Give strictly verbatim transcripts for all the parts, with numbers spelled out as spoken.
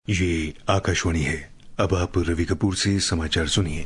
ये आकाशवाणी है। अब आप रवि कपूर से समाचार सुनिए।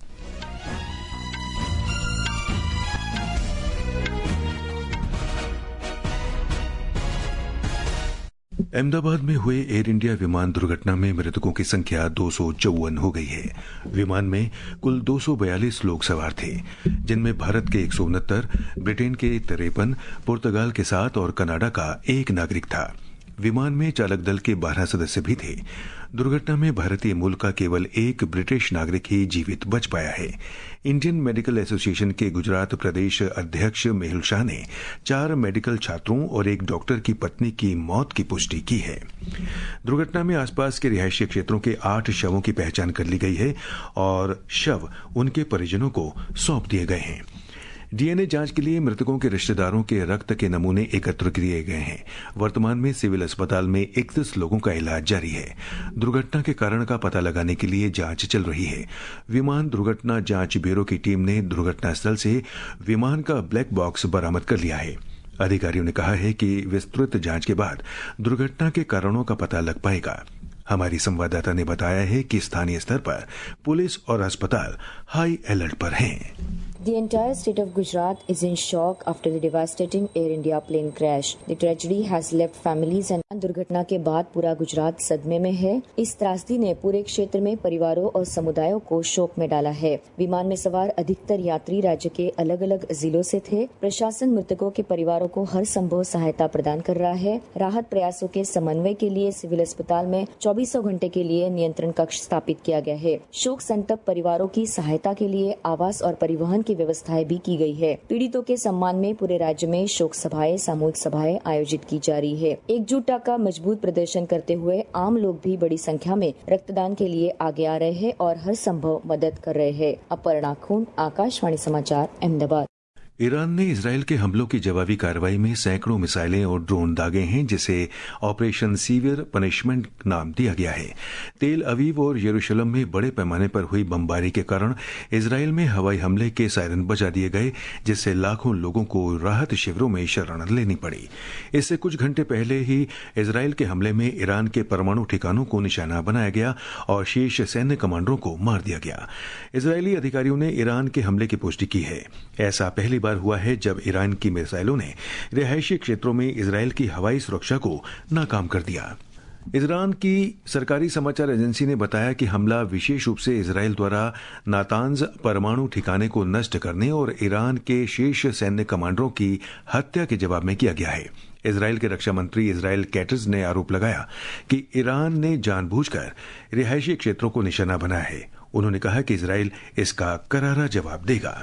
अहमदाबाद में हुए एयर इंडिया विमान दुर्घटना में मृतकों की संख्या दो सौ चौवन हो गई है। विमान में कुल दो सौ बयालीस लोग सवार थे, जिनमें भारत के एक सौ उनहत्तर, ब्रिटेन के तिरपन, पुर्तगाल के सात और कनाडा का एक नागरिक था। विमान में चालक दल के बारह सदस्य भी थे। दुर्घटना में भारतीय मूल का केवल एक ब्रिटिश नागरिक ही जीवित बच पाया है। इंडियन मेडिकल एसोसिएशन के गुजरात प्रदेश अध्यक्ष मेहुल शाह ने चार मेडिकल छात्रों और एक डॉक्टर की पत्नी की मौत की पुष्टि की है। दुर्घटना में आसपास के रिहायशी क्षेत्रों के आठ शवों की पहचान कर ली गई है और शव उनके परिजनों को सौंप दिए गए हैं। डीएनए जांच के लिए मृतकों के रिश्तेदारों के रक्त के नमूने एकत्र किए गए हैं। वर्तमान में सिविल अस्पताल में इकतीस लोगों का इलाज जारी है। दुर्घटना के कारण का पता लगाने के लिए जांच चल रही है। विमान दुर्घटना जांच ब्यूरो की टीम ने दुर्घटना स्थल से विमान का ब्लैक बॉक्स बरामद कर लिया है। अधिकारियों ने कहा है कि विस्तृत जांच के बाद दुर्घटना के कारणों का पता लग पाएगा। हमारी संवाददाता ने बताया है कि स्थानीय स्तर पर पुलिस और अस्पताल हाई अलर्ट पर हैं। The entire state of Gujarat is in shock after the devastating Air India plane crash. The tragedy has left families and दुर्घटना के बाद पूरा गुजरात सदमे में है। इस त्रासदी ने पूरे क्षेत्र में परिवारों और समुदायों को शोक में डाला है। विमान में सवार अधिकतर यात्री राज्य के अलग अलग जिलों से थे। प्रशासन मृतकों के परिवारों को हर संभव सहायता प्रदान कर रहा है। राहत प्रयासों के समन्वय के लिए सिविल अस्पताल में चौबीसों घंटे के लिए नियंत्रण कक्ष स्थापित किया गया है। शोक संतप्त परिवारों की सहायता के लिए आवास और परिवहन की व्यवस्थाएं भी की गई है। पीड़ितों के सम्मान में पूरे राज्य में शोक सभाएं, सामूहिक सभाएं आयोजित की जा रही है। एकजुटता का मजबूत प्रदर्शन करते हुए आम लोग भी बड़ी संख्या में रक्तदान के लिए आगे आ रहे हैं और हर संभव मदद कर रहे हैं। अपर्णा खून, आकाशवाणी समाचार, अहमदाबाद। ईरान ने इजरायल के हमलों की जवाबी कार्रवाई में सैकड़ों मिसाइलें और ड्रोन दागे हैं, जिसे ऑपरेशन सीवियर पनिशमेंट नाम दिया गया है। तेल अवीव और यरूशलेम में बड़े पैमाने पर हुई बमबारी के कारण इजरायल में हवाई हमले के सायरन बजा दिए गए, जिससे लाखों लोगों को राहत शिविरों में शरण लेनी पड़ी। इससे कुछ घंटे पहले ही इजरायल के हमले में ईरान के परमाणु ठिकानों को निशाना बनाया गया और शीर्ष सैन्य कमांडरों को मार दिया गया। इजरायली अधिकारियों ने ईरान के हमले की पुष्टि की है। ऐसा पहली बार हुआ है जब ईरान की मिसाइलों ने रिहायशी क्षेत्रों में इजरायल की हवाई सुरक्षा को नाकाम कर दिया। ईरान की सरकारी समाचार एजेंसी ने बताया कि हमला विशेष रूप से इजरायल द्वारा नातांज परमाणु ठिकाने को नष्ट करने और ईरान के शीर्ष सैन्य कमांडरों की हत्या के जवाब में किया गया है। इजरायल के रक्षा मंत्री इजराइल कैटज ने आरोप लगाया कि ईरान ने जानबूझकर रिहायशी क्षेत्रों को निशाना बनाया है। उन्होंने कहा कि इजरायल इसका करारा जवाब देगा।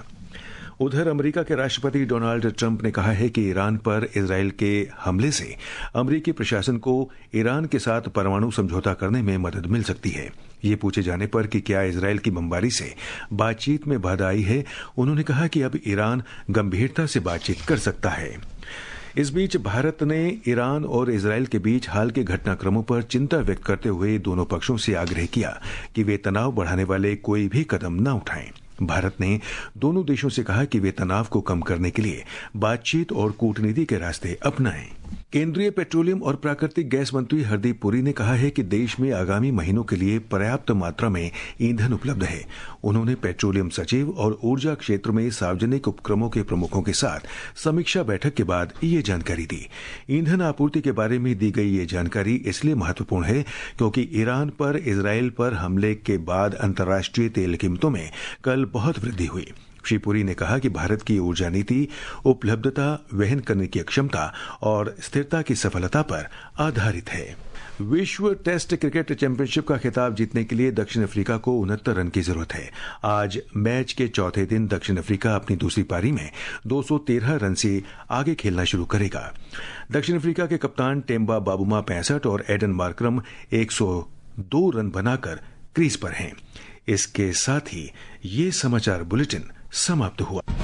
उधर अमेरिका के राष्ट्रपति डोनाल्ड ट्रंप ने कहा है कि ईरान पर इजरायल के हमले से अमेरिकी प्रशासन को ईरान के साथ परमाणु समझौता करने में मदद मिल सकती है। ये पूछे जाने पर कि क्या इजरायल की बमबारी से बातचीत में बाधा आई है, उन्होंने कहा कि अब ईरान गंभीरता से बातचीत कर सकता है। इस बीच भारत ने ईरान और इजरायल के बीच हाल के घटनाक्रमों पर चिंता व्यक्त करते हुए दोनों पक्षों से आग्रह किया कि वे तनाव बढ़ाने वाले कोई भी कदम न उठाएं। भारत ने दोनों देशों से कहा कि वे तनाव को कम करने के लिए बातचीत और कूटनीति के रास्ते अपनाएं। केंद्रीय पेट्रोलियम और प्राकृतिक गैस मंत्री हरदीप पुरी ने कहा है कि देश में आगामी महीनों के लिए पर्याप्त मात्रा में ईंधन उपलब्ध है। उन्होंने पेट्रोलियम सचिव और ऊर्जा क्षेत्र में सार्वजनिक उपक्रमों के प्रमुखों के साथ समीक्षा बैठक के बाद ये जानकारी दी। ईंधन आपूर्ति के बारे में दी गई ये जानकारी इसलिए महत्वपूर्ण है क्योंकि ईरान पर इजरायल पर हमले के बाद अंतर्राष्ट्रीय तेल कीमतों में कल बहुत वृद्धि हुई। श्री पुरी ने कहा कि भारत की ऊर्जा नीति उपलब्धता, वहन करने की क्षमता और स्थिरता की सफलता पर आधारित है। विश्व टेस्ट क्रिकेट चैंपियनशिप का खिताब जीतने के लिए दक्षिण अफ्रीका को उनहत्तर रन की जरूरत है। आज मैच के चौथे दिन दक्षिण अफ्रीका अपनी दूसरी पारी में दो सौ तेरह रन से आगे खेलना शुरू करेगा। दक्षिण अफ्रीका के कप्तान टेम्बा बाबूमा पैंसठ और एडन मार्करम एक सौ दो रन बनाकर क्रीज पर हैं। इसके साथ ही ये समाचार बुलेटिन समाप्त हुआ।